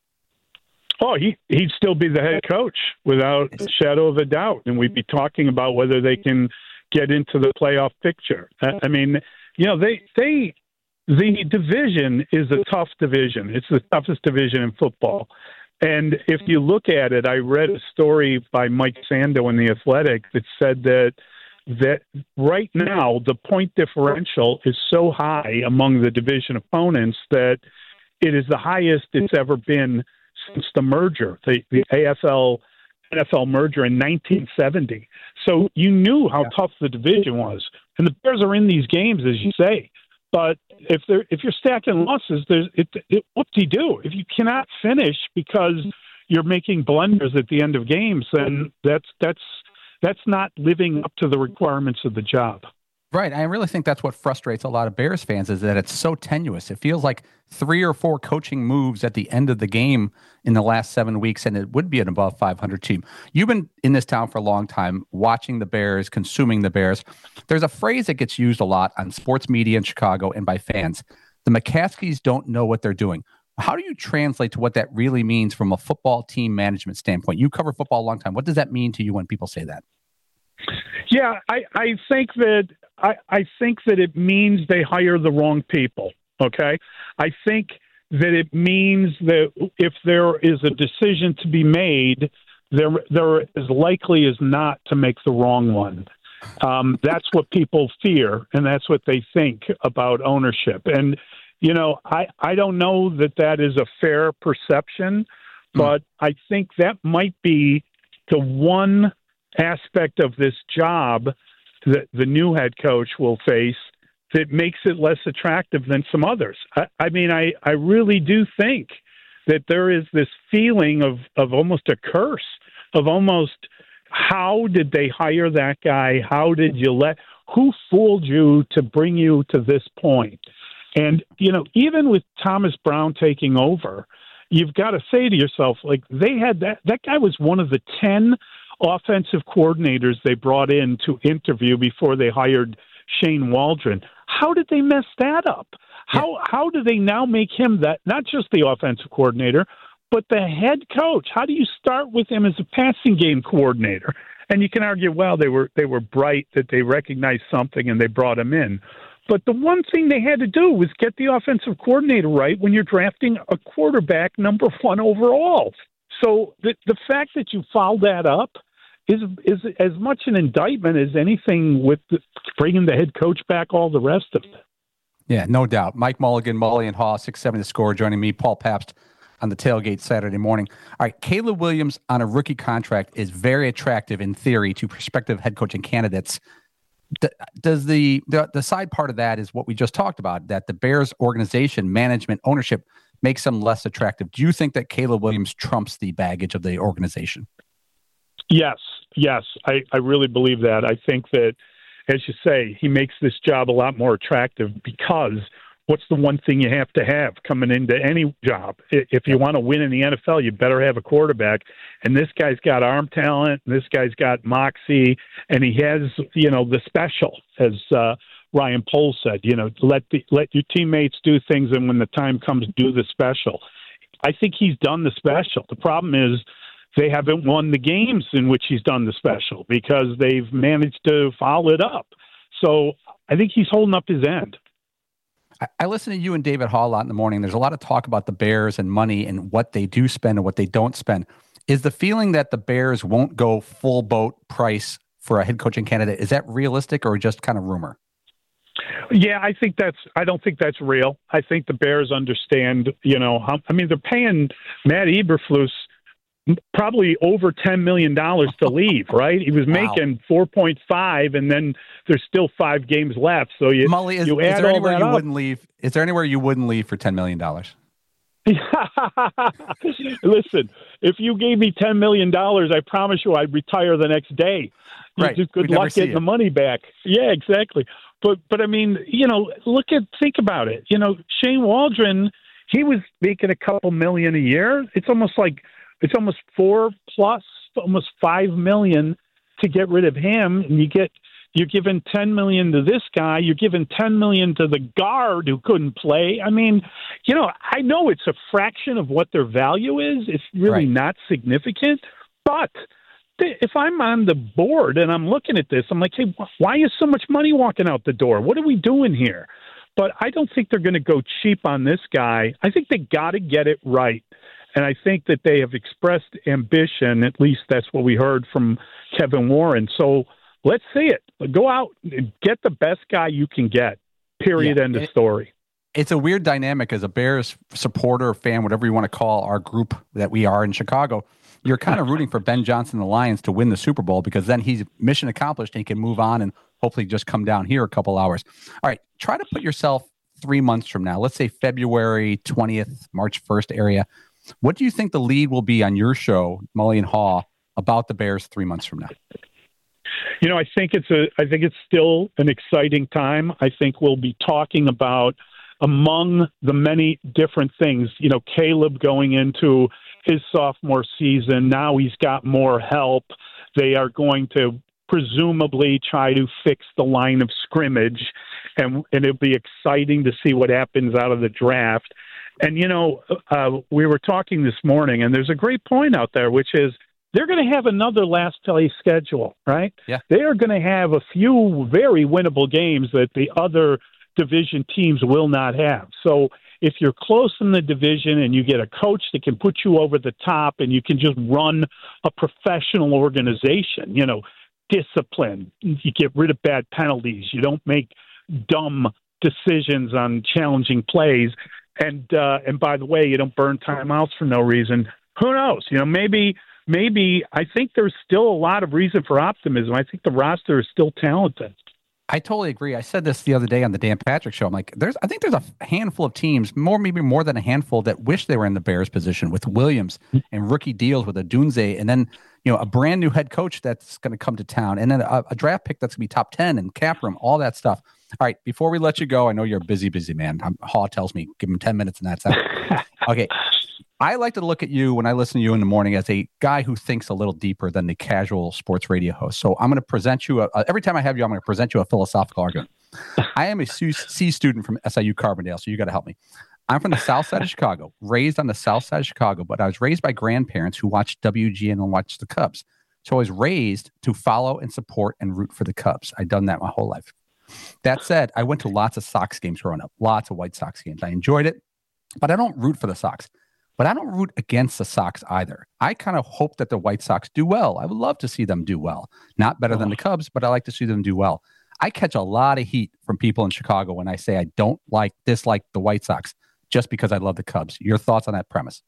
Oh, he, he'd still be the head coach without a shadow of a doubt. And we'd be talking about whether they can get into the playoff picture. I mean, you know, they, they, the division is a tough division. It's the toughest division in football. And if you look at it, I read a story by Mike Sando in The Athletic that said that, that right now the point differential is so high among the division opponents that it is the highest it's ever been since the merger, the, the A F L N F L merger in nineteen seventy. So you knew how yeah. tough the division was. And the Bears are in these games, as you say. But if they're if you're stacking losses, there's it, it whoop-de-doo. If you cannot finish because you're making blunders at the end of games, then that's that's that's not living up to the requirements of the job. Right. I really think that's what frustrates a lot of Bears fans, is that it's so tenuous. It feels like three or four coaching moves at the end of the game in the last seven weeks, and it would be an above five hundred team. You've been in this town for a long time, watching the Bears, consuming the Bears. There's a phrase that gets used a lot on sports media in Chicago and by fans. The McCaskies don't know what they're doing. How do you translate to what that really means from a football team management standpoint? You cover football a long time. What does that mean to you when people say that? Yeah, I, I think that I, I think that it means they hire the wrong people. Okay, I think that it means that if there is a decision to be made, they're they're as likely as not to make the wrong one. Um, that's what people fear, and that's what they think about ownership. And you know, I I don't know that that is a fair perception, but mm. I think that might be the one aspect of this job that the new head coach will face that makes it less attractive than some others. I, I mean, I, I really do think that there is this feeling of, of almost a curse, of almost how did they hire that guy? How did you let, who fooled you to bring you to this point? And, you know, even with Thomas Brown taking over, you've got to say to yourself, like, they had that, that guy was one of the ten offensive coordinators they brought in to interview before they hired Shane Waldron. How did they mess that up? How yeah. how do they now make him that, not just the offensive coordinator, but the head coach? How do you start with him as a passing game coordinator? And you can argue, well, they were they were bright, that they recognized something and they brought him in. But the one thing they had to do was get the offensive coordinator right when you're drafting a quarterback number one overall. So the the fact that you fouled that up is is as much an indictment as anything with the, bringing the head coach back, all the rest of it. Yeah, no doubt. Mike Mulligan, Mully and Haw, six seventy The Score, joining me, Paul Pabst, on the tailgate Saturday morning. All right, Caleb Williams on a rookie contract is very attractive in theory to prospective head coaching candidates. D- does the, the the side part of that is what we just talked about, that the Bears organization, management, ownership makes them less attractive. Do you think that Caleb Williams trumps the baggage of the organization? Yes, yes, I, I really believe that. I think that, as you say, he makes this job a lot more attractive because what's the one thing you have to have coming into any job? If you want to win in the N F L, you better have a quarterback. And this guy's got arm talent, and this guy's got moxie, and he has, you know, the special, as uh, Ryan Poles said, you know, let the, let your teammates do things, and when the time comes, do the special. I think he's done the special. The problem is they haven't won the games in which he's done the special because they've managed to foul it up. So I think he's holding up his end. I, I listen to you and David Hall a lot in the morning. There's a lot of talk about the Bears and money and what they do spend and what they don't spend. Is the feeling that the Bears won't go full boat price for a head coaching candidate, is that realistic or just kind of rumor? Yeah, I think that's. I don't think that's real. I think the Bears understand. You know, how, I mean, they're paying Matt Eberflus probably over ten million dollars to leave. Right? He was Wow. making four point five, and then there's still five games left. So you, Mully, is, you is add there all anywhere that you up. wouldn't leave? Is there anywhere you wouldn't leave for ten million dollars? Listen, if you gave me ten million dollars, I promise you I'd retire the next day. You Right. just good We'd never luck see getting you. the money back. Yeah, exactly. But but I mean, you know, look at think about it. You know, Shane Waldron, he was making a couple million a year. It's almost like it's almost four plus, almost five million to get rid of him, and you get you're giving ten million to this guy. You're giving ten million to the guard who couldn't play. I mean, you know, I know it's a fraction of what their value is. It's really Right. not significant, but if I'm on the board and I'm looking at this, I'm like, hey, why is so much money walking out the door? What are we doing here? But I don't think they're going to go cheap on this guy. I think they got to get it right. And I think that they have expressed ambition. At least that's what we heard from Kevin Warren. So let's see it. Go out and get the best guy you can get. Period. Yeah, End of it- story. It's a weird dynamic as a Bears supporter, fan, whatever you want to call our group that we are in Chicago. You're kind of rooting for Ben Johnson and the Lions to win the Super Bowl because then he's mission accomplished and he can move on and hopefully just come down here a couple hours. All right, try to put yourself three months from now. Let's say February twentieth, March first area. What do you think the lead will be on your show, Mully and Haw, about the Bears three months from now? You know, I think it's a. I think it's still an exciting time. I think we'll be talking about, among the many different things, you know, Caleb going into his sophomore season. Now he's got more help. They are going to presumably try to fix the line of scrimmage, and, and it'll be exciting to see what happens out of the draft. And, you know, uh, we were talking this morning, and there's a great point out there, which is they're going to have another last play schedule, right? Yeah. They are going to have a few very winnable games that the other division teams will not have. So if you're close in the division and you get a coach that can put you over the top and you can just run a professional organization, you know, discipline, you get rid of bad penalties, you don't make dumb decisions on challenging plays. And, uh, and by the way, you don't burn timeouts for no reason. Who knows? You know, maybe, maybe I think there's still a lot of reason for optimism. I think the roster is still talented. I totally agree. I said this the other day on the Dan Patrick Show. I'm like, there's, I think there's a handful of teams, more maybe more than a handful, that wish they were in the Bears position with Williams and rookie deals with Odunze, and then you know a brand new head coach that's going to come to town, and then a, a draft pick that's going to be top ten and cap room, all that stuff. All right, before we let you go, I know you're a busy, busy man. I'm, Haw tells me give him ten minutes and that's out. Okay. I like to look at you when I listen to you in the morning as a guy who thinks a little deeper than the casual sports radio host. So I'm going to present you, a, a, every time I have you, I'm going to present you a philosophical argument. I am a C student from S I U Carbondale, so you got to help me. I'm from the south side of Chicago, raised on the south side of Chicago, but I was raised by grandparents who watched W G N and watched the Cubs. So I was raised to follow and support and root for the Cubs. I've done that my whole life. That said, I went to lots of Sox games growing up, lots of White Sox games. I enjoyed it, but I don't root for the Sox. But I don't root against the Sox either. I kind of hope that the White Sox do well. I would love to see them do well. Not better than the Cubs, but I like to see them do well. I catch a lot of heat from people in Chicago when I say I don't like, dislike the White Sox just because I love the Cubs. Your thoughts on that premise?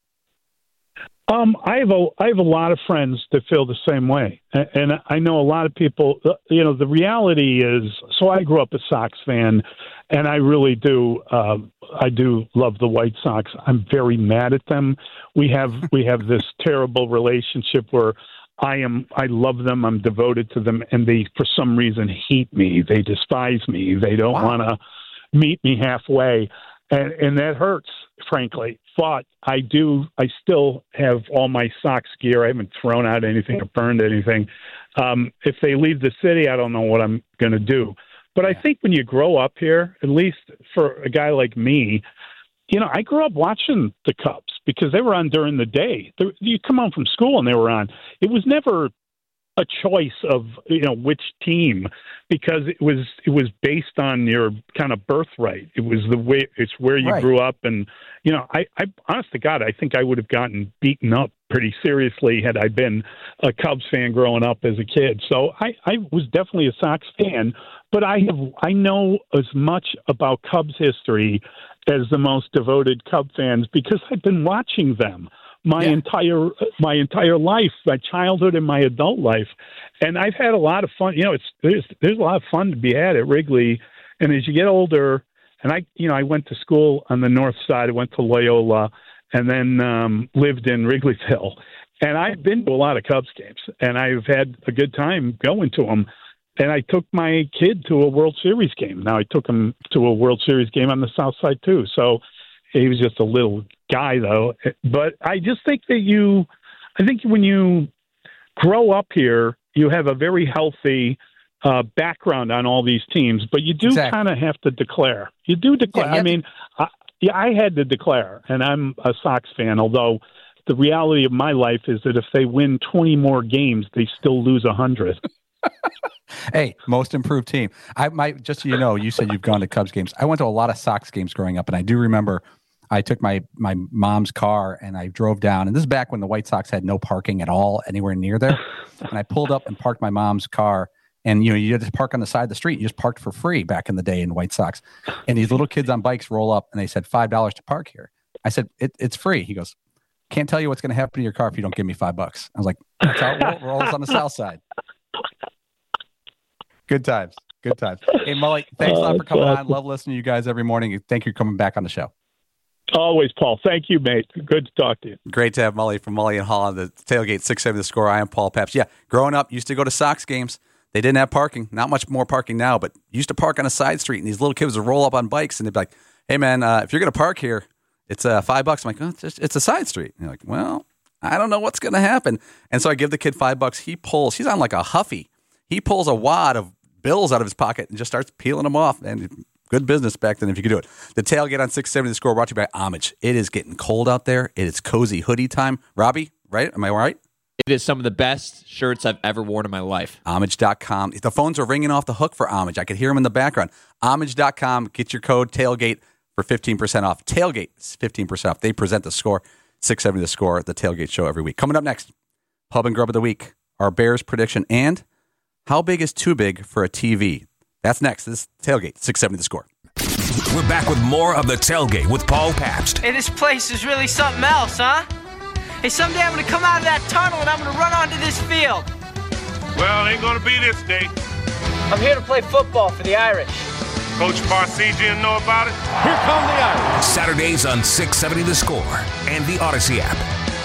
Um, I have a I have a lot of friends that feel the same way, and, and I know a lot of people. You know, the reality is, so I grew up a Sox fan, and I really do. Uh, I do love the White Sox. I'm very mad at them. We have we have this terrible relationship where I am I love them. I'm devoted to them, and they for some reason hate me. They despise me. They don't Wow. want to meet me halfway. and, and that hurts, frankly. But I do, I still have all my Sox gear. I haven't thrown out anything or burned anything. Um, if they leave the city, I don't know what I'm going to do. But I think when you grow up here, at least for a guy like me, you know, I grew up watching the Cubs because they were on during the day. You come home from school and they were on. It was never a choice of, you know, which team, because it was it was based on your kind of birthright. It was the way, it's where you Right. grew up. And, you know, I, I honest to God, I think I would have gotten beaten up pretty seriously had I been a Cubs fan growing up as a kid. So I, I was definitely a Sox fan, but I have I know as much about Cubs history as the most devoted Cub fans because I've been watching them my Yeah. entire my entire life, my childhood and my adult life, and I've had a lot of fun. You know, it's there's there's a lot of fun to be had at Wrigley, and as you get older, and I you know I went to school on the north side. I went to Loyola, and then um, lived in Wrigleyville, and I've been to a lot of Cubs games, and I've had a good time going to them. And I took my kid to a World Series game. Now I took him to a World Series game on the South Side too. So he was just a little guy though. But I just think that you, I think when you grow up here, you have a very healthy uh, background on all these teams, but you do Exactly. kind of have to declare. You do declare. Yeah, you I have mean, I, yeah, I had to declare, and I'm a Sox fan, although the reality of my life is that if they win twenty more games, they still lose one hundred. Hey, most improved team. I might just so you know, you said you've gone to Cubs games. I went to a lot of Sox games growing up, and I do remember I took my my mom's car and I drove down. And this is back when the White Sox had no parking at all anywhere near there. And I pulled up and parked my mom's car. And you know, you just park on the side of the street. You just parked for free back in the day in White Sox. And these little kids on bikes roll up, and they said five dollars to park here. I said it, it's free. He goes, can't tell you what's going to happen to your car if you don't give me five bucks. I was like, that's how it rolls on the South Side. Good times. Good times. Hey, Mully, thanks a lot for coming on. Love listening to you guys every morning. Thank you for coming back on the show. Always, Paul. Thank you, mate. Good to talk to you. Great to have Mully from Mully and Holland, the tailgate six seventy The Score. I am Paul Pabst. Yeah, growing up, used to go to Sox games. They didn't have parking. Not much more parking now, but used to park on a side street, and these little kids would roll up on bikes, and they'd be like, hey, man, uh, if you're going to park here, it's uh, five bucks. I'm like, oh, it's, just, it's a side street. And you're like, well, I don't know what's going to happen. And so I give the kid five bucks. He pulls. He's on like a Huffy. He pulls a wad of bills out of his pocket and just starts peeling them off. And good business back then if you could do it. The tailgate on six seventy The Score brought to you by Homage. It is getting cold out there. It is cozy hoodie time. Robbie, right? Am I right? It is some of the best shirts I've ever worn in my life. Homage dot com. The phones are ringing off the hook for Homage. I could hear them in the background. Homage dot com. Get your code tailgate for fifteen percent off. Tailgate is fifteen percent off. They present The Score. six seventy The Score, the tailgate show every week. Coming up next, Pub and Grub of the Week, our Bears prediction, and how big is too big for a T V? That's next. This is Tailgate, six seventy The Score. We're back with more of the Tailgate with Paul Pabst. Hey, this place is really something else, huh? Hey, someday I'm going to come out of that tunnel and I'm going to run onto this field. Well, ain't gonna be this day. I'm here to play football for the Irish. Coach Parsegian know about it? Here come the Irish. Saturdays on six seventy The Score and the Odyssey app.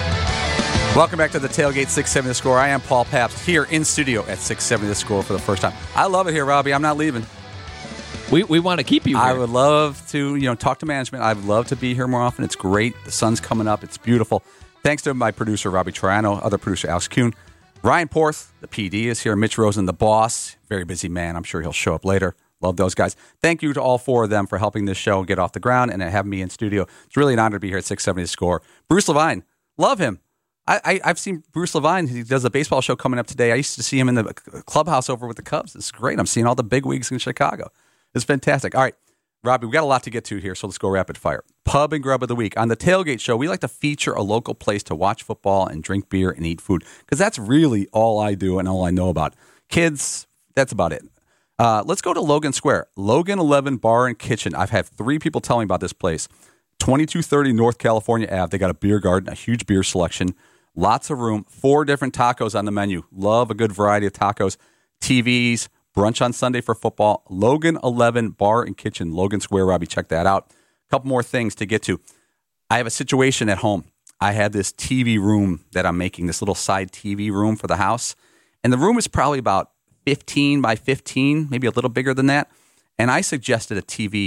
Welcome back to the Tailgate six seventy The Score. I am Paul Pabst here in studio at six seventy The Score for the first time. I love it here, Robbie. I'm not leaving. We we want to keep you here. I would love to, you know, talk to management. I'd love to be here more often. It's great. The sun's coming up. It's beautiful. Thanks to my producer, Robbie Triano, other producer, Alex Kuhn. Ryan Porth, the P D, is here. Mitch Rosen, the boss. Very busy man. I'm sure he'll show up later. Love those guys. Thank you to all four of them for helping this show get off the ground and having me in studio. It's really an honor to be here at six seventy The Score. Bruce Levine, love him. I, I, I've seen Bruce Levine. He does a baseball show coming up today. I used to see him in the clubhouse over with the Cubs. It's great. I'm seeing all the big wigs in Chicago. It's fantastic. All right, Robbie, we got a lot to get to here, so let's go rapid fire. Pub and Grub of the Week. On the Tailgate Show, we like to feature a local place to watch football and drink beer and eat food, because that's really all I do and all I know about. Kids, that's about it. Uh, let's go to Logan Square. Logan eleven Bar and Kitchen. I've had three people tell me about this place. twenty-two thirty North California Avenue. They got a beer garden, a huge beer selection, lots of room, four different tacos on the menu. Love a good variety of tacos, T Vs, brunch on Sunday for football. Logan eleven Bar and Kitchen, Logan Square. Robbie, check that out. A couple more things to get to. I have a situation at home. I have this T V room that I'm making, this little side T V room for the house. And the room is probably about fifteen by fifteen, maybe a little bigger than that. And I suggested a T V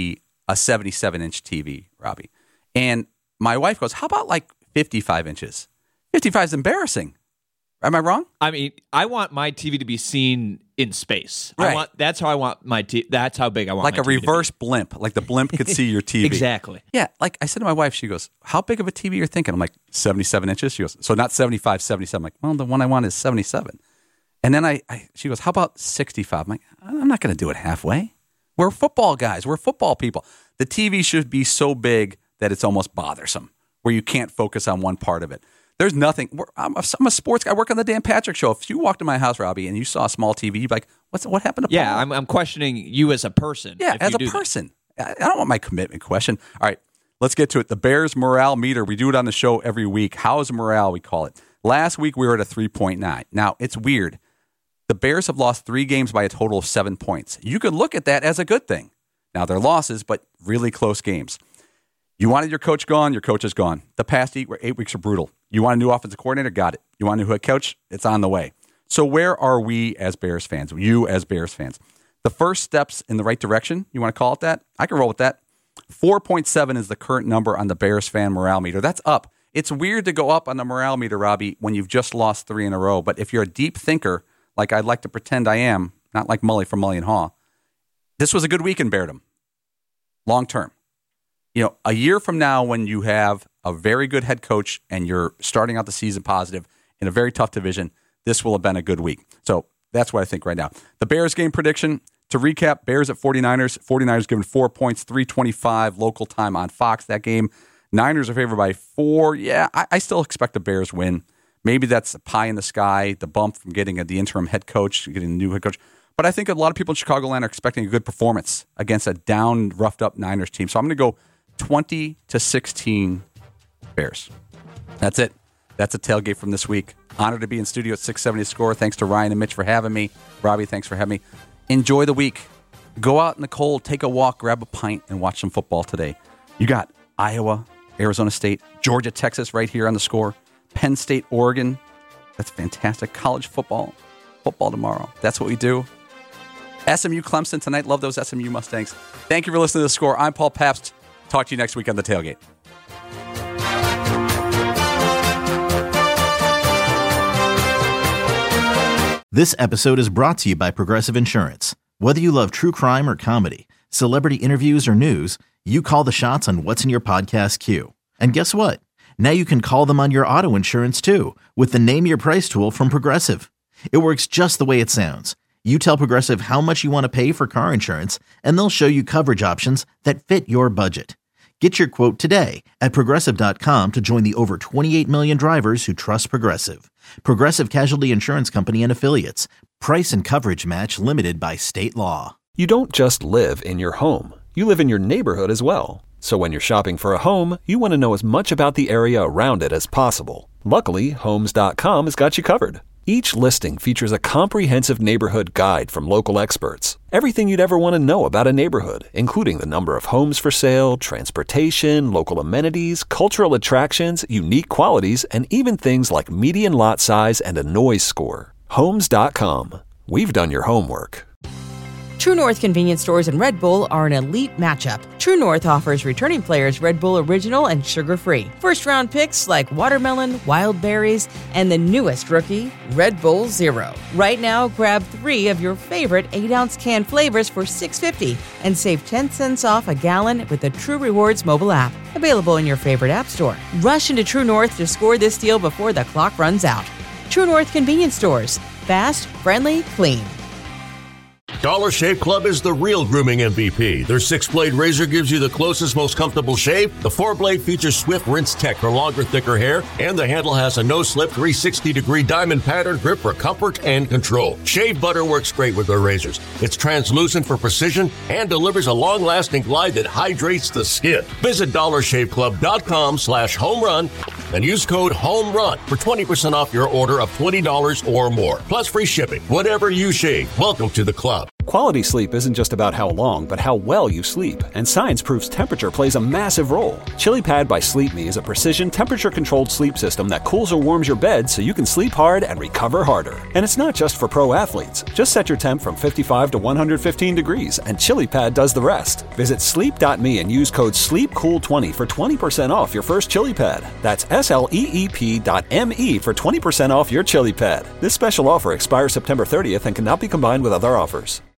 a seventy-seven inch T V, Robbie. And my wife goes, how about like fifty-five inches? fifty-five is embarrassing. Am I wrong? I mean, I want my T V to be seen in space. Right. I want that's how I want my T V. That's how big I want like my a T V reverse blimp. Like the blimp could see your T V. Exactly. Yeah. Like I said to my wife, she goes, how big of a T V you're thinking? I'm like, seventy-seven inches? She goes, so not seventy-five, seventy-seven. I'm like, well, the one I want is seventy-seven. And then I, I she goes, how about sixty-five? I'm like, I'm not going to do it halfway. We're football guys. We're football people. The T V should be so big that it's almost bothersome, where you can't focus on one part of it. There's nothing. I'm a, I'm a sports guy. I work on the Dan Patrick Show. If you walked in my house, Robbie, and you saw a small T V, you'd be like, "What's what happened to?" Yeah, Paul? I'm, I'm questioning you as a person. Yeah, as a person. I, I don't want my commitment questioned. All right, let's get to it. The Bears morale meter. We do it on the show every week. How's morale? We call it. Last week we were at a three point nine. Now it's weird. The Bears have lost three games by a total of seven points. You could look at that as a good thing. Now they're losses, but really close games. You wanted your coach gone, your coach is gone. The past eight, eight weeks are brutal. You want a new offensive coordinator? Got it. You want a new head coach? It's on the way. So where are we as Bears fans? You as Bears fans? The first steps in the right direction, you want to call it that? I can roll with that. four point seven is the current number on the Bears fan morale meter. That's up. It's weird to go up on the morale meter, Robbie, when you've just lost three in a row. But if you're a deep thinker, like I'd like to pretend I am, not like Mully from Mully and Haw, this was a good week in Beardom. Long term. You know, a year from now when you have a very good head coach and you're starting out the season positive in a very tough division, this will have been a good week. So that's what I think right now. The Bears game prediction, to recap, Bears at 49ers. 49ers given four points, three twenty-five local time on Fox that game. Niners are favored by four. Yeah, I, I still expect the Bears win. Maybe that's a pie in the sky, the bump from getting a, the interim head coach, getting a new head coach. But I think a lot of people in Chicagoland are expecting a good performance against a down, roughed-up Niners team. So I'm going to go twenty to sixteen Bears. That's it. That's a tailgate from this week. Honored to be in studio at six seventy Score. Thanks to Ryan and Mitch for having me. Robbie, thanks for having me. Enjoy the week. Go out in the cold, take a walk, grab a pint, and watch some football today. You got Iowa, Arizona State, Georgia, Texas right here on the Score. Penn State, Oregon. That's fantastic. College football. Football tomorrow. That's what we do. S M U Clemson tonight. Love those S M U Mustangs. Thank you for listening to The Score. I'm Paul Pabst. Talk to you next week on The Tailgate. This episode is brought to you by Progressive Insurance. Whether you love true crime or comedy, celebrity interviews or news, you call the shots on what's in your podcast queue. And guess what? Now you can call them on your auto insurance too with the Name Your Price tool from Progressive. It works just the way it sounds. You tell Progressive how much you want to pay for car insurance, and they'll show you coverage options that fit your budget. Get your quote today at Progressive dot com to join the over twenty-eight million drivers who trust Progressive. Progressive Casualty Insurance Company and Affiliates. Price and coverage match limited by state law. You don't just live in your home. You live in your neighborhood as well. So when you're shopping for a home, you want to know as much about the area around it as possible. Luckily, Homes dot com has got you covered. Each listing features a comprehensive neighborhood guide from local experts. Everything you'd ever want to know about a neighborhood, including the number of homes for sale, transportation, local amenities, cultural attractions, unique qualities, and even things like median lot size and a noise score. Homes dot com. We've done your homework. True North convenience stores and Red Bull are an elite matchup. True North offers returning players Red Bull Original and sugar-free. First-round picks like watermelon, wild berries, and the newest rookie, Red Bull Zero. Right now, grab three of your favorite eight-ounce can flavors for six dollars and fifty cents and save ten cents off a gallon with the True Rewards mobile app. Available in your favorite app store. Rush into True North to score this deal before the clock runs out. True North convenience stores. Fast, friendly, clean. Dollar Shave Club is the real grooming M V P. Their six-blade razor gives you the closest, most comfortable shave. The four-blade features Swift Rinse Tech for longer, thicker hair, and the handle has a no-slip three hundred sixty degree diamond pattern grip for comfort and control. Shave butter works great with their razors. It's translucent for precision and delivers a long-lasting glide that hydrates the skin. Visit dollar shave club dot com slash home run and use code HOMERUN for twenty percent off your order of twenty dollars or more, plus free shipping. Whatever you shave, welcome to the club. Quality sleep isn't just about how long, but how well you sleep, and science proves temperature plays a massive role. ChiliPad by Sleep Me is a precision, temperature-controlled sleep system that cools or warms your bed so you can sleep hard and recover harder. And it's not just for pro athletes. Just set your temp from fifty-five to one hundred fifteen degrees, and ChiliPad does the rest. Visit sleep dot me and use code sleep cool twenty for twenty percent off your first ChiliPad. That's S L E E P dot M E for twenty percent off your ChiliPad. This special offer expires September thirtieth and cannot be combined with other offers.